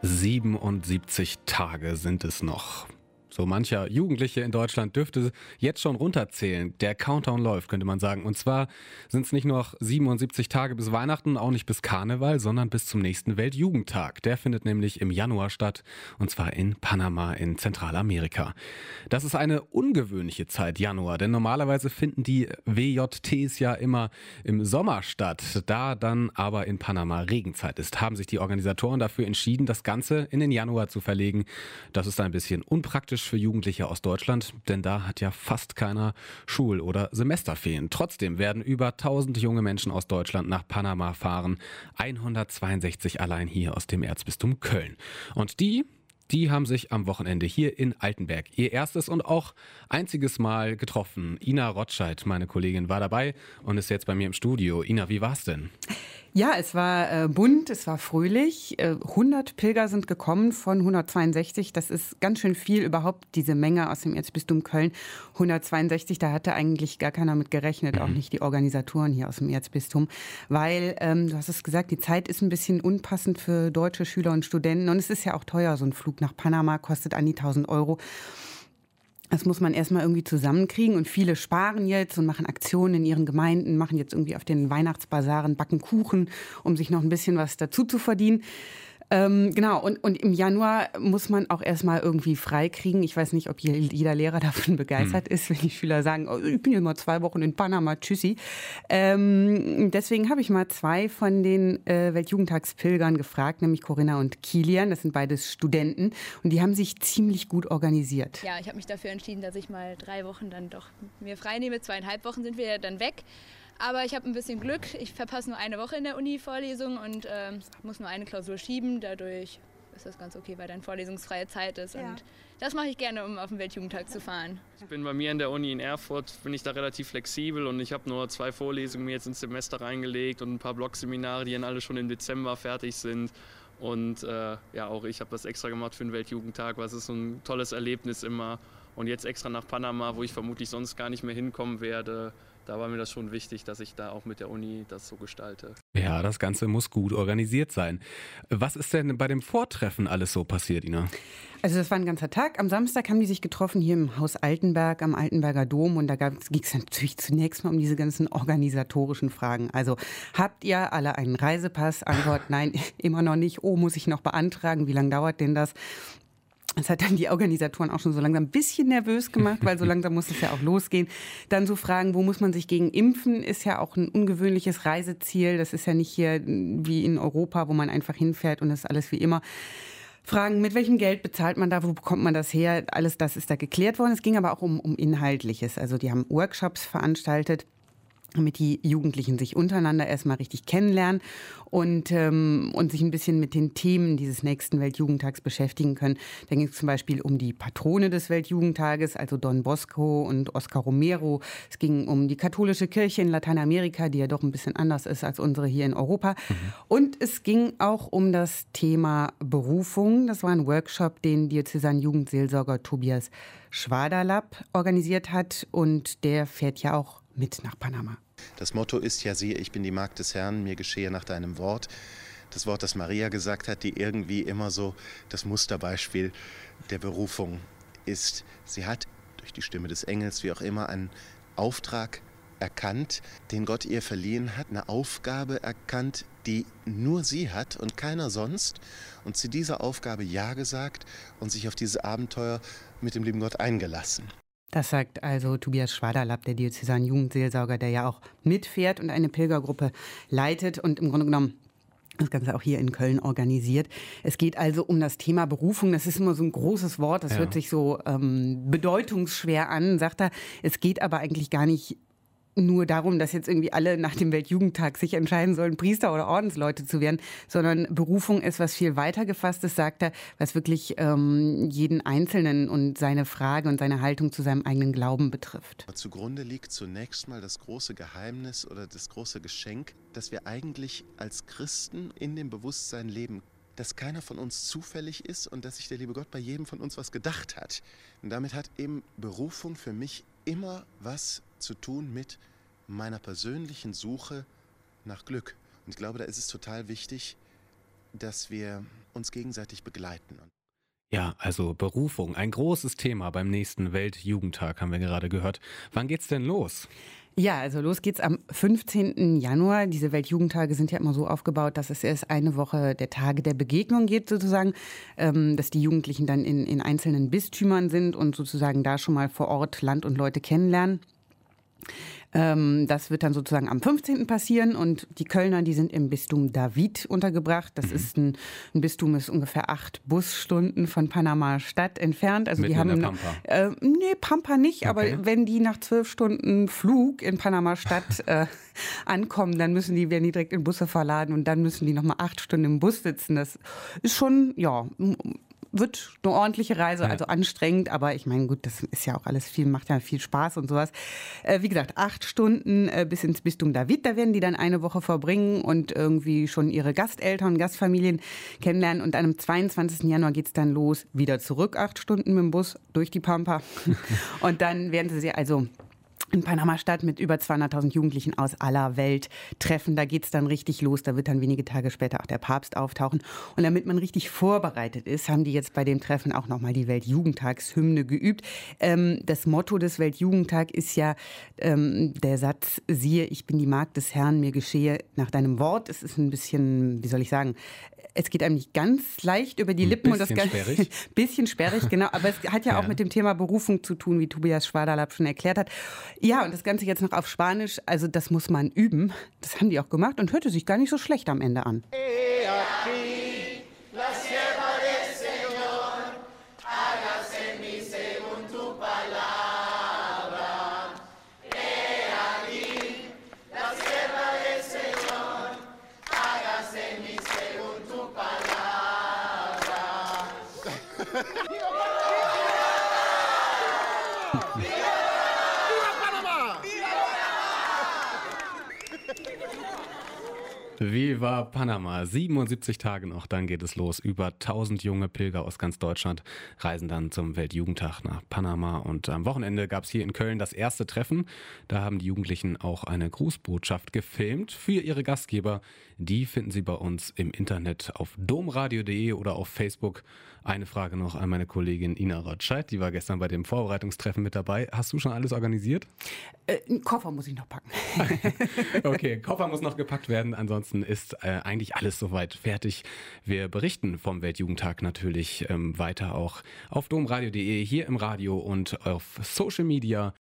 77 Tage sind es noch. So mancher Jugendliche in Deutschland dürfte jetzt schon runterzählen. Der Countdown läuft, könnte man sagen. Und zwar sind es nicht nur noch 77 Tage bis Weihnachten, auch nicht bis Karneval, sondern bis zum nächsten Weltjugendtag. Der findet nämlich im Januar statt, und zwar in Panama in Zentralamerika. Das ist eine ungewöhnliche Zeit, Januar, denn normalerweise finden die WJTs ja immer im Sommer statt. Da dann aber in Panama Regenzeit ist, haben sich die Organisatoren dafür entschieden, das Ganze in den Januar zu verlegen. Das ist ein bisschen unpraktisch für Jugendliche aus Deutschland, denn da hat ja fast keiner Schul- oder Semesterferien. Trotzdem werden über 1000 junge Menschen aus Deutschland nach Panama fahren. 162 allein hier aus dem Erzbistum Köln. Und die haben sich am Wochenende hier in Altenberg ihr erstes und auch einziges Mal getroffen. Ina Rotscheid, meine Kollegin, war dabei und ist jetzt bei mir im Studio. Ina, wie war's denn? Ja, es war bunt, es war fröhlich. 100 Pilger sind gekommen von 162. Das ist ganz schön viel überhaupt, diese Menge aus dem Erzbistum Köln. 162, da hatte eigentlich gar keiner mit gerechnet, auch nicht die Organisatoren hier aus dem Erzbistum. Weil, du hast es gesagt, die Zeit ist ein bisschen unpassend für deutsche Schüler und Studenten. Und es ist ja auch teuer, so ein Flug nach Panama kostet an die 1000 Euro. Das muss man erstmal irgendwie zusammenkriegen und viele sparen jetzt und machen Aktionen in ihren Gemeinden, machen jetzt irgendwie auf den Weihnachtsbasaren, backen Kuchen, um sich noch ein bisschen was dazu zu verdienen. Genau, und im Januar muss man auch erstmal irgendwie frei kriegen. Ich weiß nicht, ob jeder Lehrer davon begeistert ist, wenn die Schüler sagen, oh, ich bin jetzt mal 2 Wochen in Panama, tschüssi. Deswegen habe ich mal 2 von den Weltjugendtagspilgern gefragt, nämlich Corinna und Kilian. Das sind beides Studenten und die haben sich ziemlich gut organisiert. Ja, ich habe mich dafür entschieden, dass ich mal 3 Wochen dann doch mir frei nehme. 2,5 Wochen sind wir ja dann weg. Aber ich habe ein bisschen Glück. Ich verpasse nur eine Woche in der Uni-Vorlesung und muss nur eine Klausur schieben. Dadurch ist das ganz okay, weil dann vorlesungsfreie Zeit ist. Ja. Und das mache ich gerne, um auf den Weltjugendtag zu fahren. Ich bin bei mir in der Uni in Erfurt, bin ich da relativ flexibel und ich habe nur 2 Vorlesungen mir jetzt ins Semester reingelegt und ein paar Blogseminare, die dann alle schon im Dezember fertig sind. Und ja, auch ich habe das extra gemacht für den Weltjugendtag, was ist so ein tolles Erlebnis immer. Und jetzt extra nach Panama, wo ich vermutlich sonst gar nicht mehr hinkommen werde. Da war mir das schon wichtig, dass ich da auch mit der Uni das so gestalte. Ja, das Ganze muss gut organisiert sein. Was ist denn bei dem Vortreffen alles so passiert, Ina? Also das war ein ganzer Tag. Am Samstag haben die sich getroffen hier im Haus Altenberg am Altenberger Dom und da ging es natürlich zunächst mal um diese ganzen organisatorischen Fragen. Also habt ihr alle einen Reisepass? Antwort nein, immer noch nicht. Oh, muss ich noch beantragen? Wie lange dauert denn das? Das hat dann die Organisatoren auch schon so langsam ein bisschen nervös gemacht, weil so langsam muss es ja auch losgehen. Dann so Fragen, wo muss man sich gegen impfen, ist ja auch ein ungewöhnliches Reiseziel. Das ist ja nicht hier wie in Europa, wo man einfach hinfährt und das ist alles wie immer. Fragen, mit welchem Geld bezahlt man da, wo bekommt man das her? Alles das ist da geklärt worden. Es ging aber auch um Inhaltliches. Also die haben Workshops veranstaltet, damit die Jugendlichen sich untereinander erstmal richtig kennenlernen und sich ein bisschen mit den Themen dieses nächsten Weltjugendtags beschäftigen können. Da ging es zum Beispiel um die Patrone des Weltjugendtages, also Don Bosco und Oscar Romero. Es ging um die katholische Kirche in Lateinamerika, die ja doch ein bisschen anders ist als unsere hier in Europa. Und es ging auch um das Thema Berufung. Das war ein Workshop, den Diözesan-Jugendseelsorger Tobias Schwaderlapp organisiert hat und der fährt ja auch mit nach Panama. Das Motto ist ja, siehe, ich bin die Magd des Herrn, mir geschehe nach deinem Wort. Das Wort, das Maria gesagt hat, die irgendwie immer so das Musterbeispiel der Berufung ist. Sie hat durch die Stimme des Engels, wie auch immer, einen Auftrag erkannt, den Gott ihr verliehen hat, eine Aufgabe erkannt, die nur sie hat und keiner sonst. Und zu dieser Aufgabe Ja gesagt und sich auf dieses Abenteuer mit dem lieben Gott eingelassen. Das sagt also Tobias Schwaderlapp, der Diözesan-Jugendseelsorger, der ja auch mitfährt und eine Pilgergruppe leitet und im Grunde genommen das Ganze auch hier in Köln organisiert. Es geht also um das Thema Berufung. Das ist immer so ein großes Wort, das hört sich so bedeutungsschwer an, sagt er. Es geht aber eigentlich gar nicht nur darum, dass jetzt irgendwie alle nach dem Weltjugendtag sich entscheiden sollen, Priester oder Ordensleute zu werden, sondern Berufung ist was viel weiter gefasstes, sagt er, was wirklich jeden Einzelnen und seine Frage und seine Haltung zu seinem eigenen Glauben betrifft. Zugrunde liegt zunächst mal das große Geheimnis oder das große Geschenk, dass wir eigentlich als Christen in dem Bewusstsein leben, dass keiner von uns zufällig ist und dass sich der liebe Gott bei jedem von uns was gedacht hat. Und damit hat eben Berufung für mich immer was zu tun mit meiner persönlichen Suche nach Glück. Und ich glaube, da ist es total wichtig, dass wir uns gegenseitig begleiten. Ja, also Berufung, ein großes Thema beim nächsten Weltjugendtag, haben wir gerade gehört. Wann geht's denn los? Ja, also los geht's am 15. Januar. Diese Weltjugendtage sind ja immer so aufgebaut, dass es erst eine Woche der Tage der Begegnung geht sozusagen, dass die Jugendlichen dann in einzelnen Bistümern sind und sozusagen da schon mal vor Ort Land und Leute kennenlernen. Das wird dann sozusagen am 15. passieren und die Kölner, die sind im Bistum David untergebracht. Das ist ein Bistum, ist ungefähr 8 Busstunden von Panama Stadt entfernt. Also Mitten die haben in der Pampa. Nee, Pampa nicht, Okay. aber wenn die nach 12 Stunden Flug in Panama Stadt ankommen, dann werden die direkt in Busse verladen und dann müssen die nochmal 8 Stunden im Bus sitzen. Das ist schon, ja, wird eine ordentliche Reise, also anstrengend, aber ich meine, gut, das ist ja auch alles macht ja viel Spaß und sowas. Wie gesagt, 8 Stunden bis ins Bistum David, da werden die dann eine Woche verbringen und irgendwie schon ihre Gasteltern, Gastfamilien kennenlernen und am 22. Januar geht's dann los, wieder zurück, 8 Stunden mit dem Bus durch die Pampa und dann werden sie also in Panama-Stadt mit über 200.000 Jugendlichen aus aller Welt treffen. Da geht's dann richtig los. Da wird dann wenige Tage später auch der Papst auftauchen. Und damit man richtig vorbereitet ist, haben die jetzt bei dem Treffen auch nochmal die Weltjugendtagshymne geübt. Das Motto des Weltjugendtag ist ja der Satz, siehe, ich bin die Magd des Herrn, mir geschehe nach deinem Wort. Es ist ein bisschen, wie soll ich sagen, es geht einem nicht ganz leicht über die Lippen. Bisschen sperrig. Bisschen sperrig, genau. Aber es hat ja auch mit dem Thema Berufung zu tun, wie Tobias Schwaderlapp schon erklärt hat. Ja, und das Ganze jetzt noch auf Spanisch, also das muss man üben. Das haben die auch gemacht und hörte sich gar nicht so schlecht am Ende an. Viva Panama, 77 Tage noch, dann geht es los. Über 1000 junge Pilger aus ganz Deutschland reisen dann zum Weltjugendtag nach Panama. Und am Wochenende gab es hier in Köln das erste Treffen. Da haben die Jugendlichen auch eine Grußbotschaft gefilmt für ihre Gastgeber. Die finden Sie bei uns im Internet auf domradio.de oder auf Facebook. Eine Frage noch an meine Kollegin Ina Rotscheid, die war gestern bei dem Vorbereitungstreffen mit dabei. Hast du schon alles organisiert? Einen Koffer muss ich noch packen. Okay, Koffer muss noch gepackt werden. Ansonsten ist eigentlich alles soweit fertig. Wir berichten vom Weltjugendtag natürlich weiter auch auf domradio.de, hier im Radio und auf Social Media.